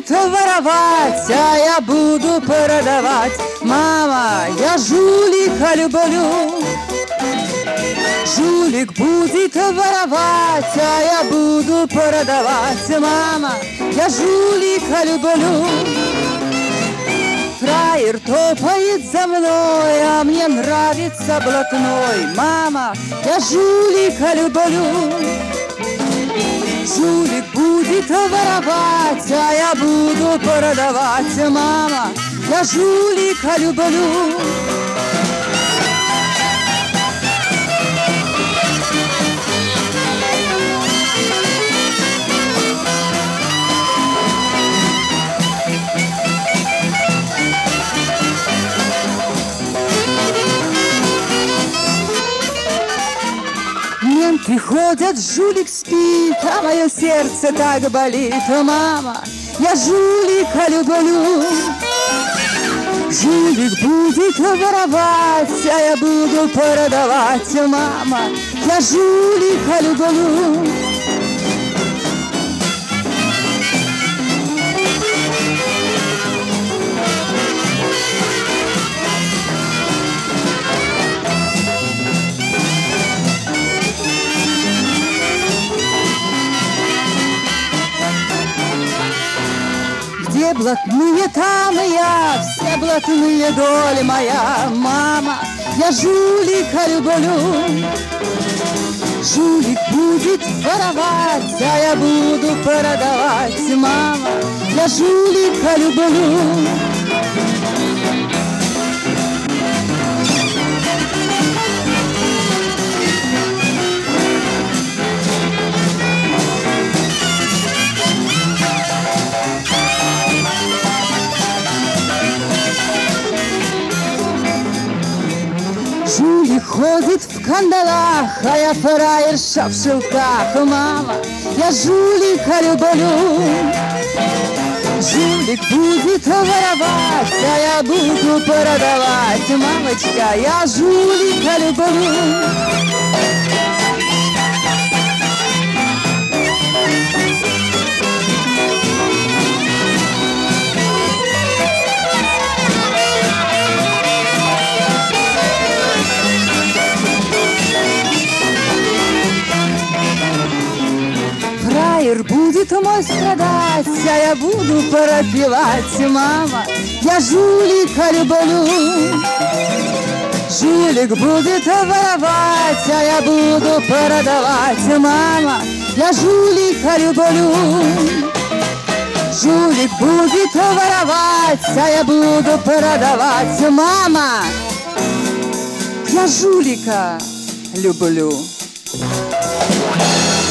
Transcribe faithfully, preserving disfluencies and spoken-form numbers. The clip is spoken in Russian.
будет воровать, а я буду продавать. Мама, я жулика люблю. Жулик будет воровать, а я буду продавать. Мама, я жулика люблю. Фраер топает за мной, а мне нравится блатной. Мама, я жулика люблю. Жулик будет воровать, а я буду продавать. Мама, я жулика люблю. Менты ходят, жулик спит, а мое сердце так болит. Мама, я жулика люблю. Жулик будет воровать, а я буду продавать. Мама, я жулика люблю. Все блатные, там и я, все блатные, доля моя. Мама, я жулика люблю. Жулик будет воровать, а я буду продавать. Мама, я жулика люблю. Жулик ходит в кандалах, а я фраерша в шелках. Мама, я жулика люблю. Жулик будет воровать, а я буду продавать. Мамочка, я жулика люблю. Фраер будет мой страдать, а я буду пропивать. Мама, я жулика люблю. Жулик будет воровать, а я буду продавать. Мама, я жулика люблю. Жулик будет воровать, а я буду продавать. Мама, я жулика люблю.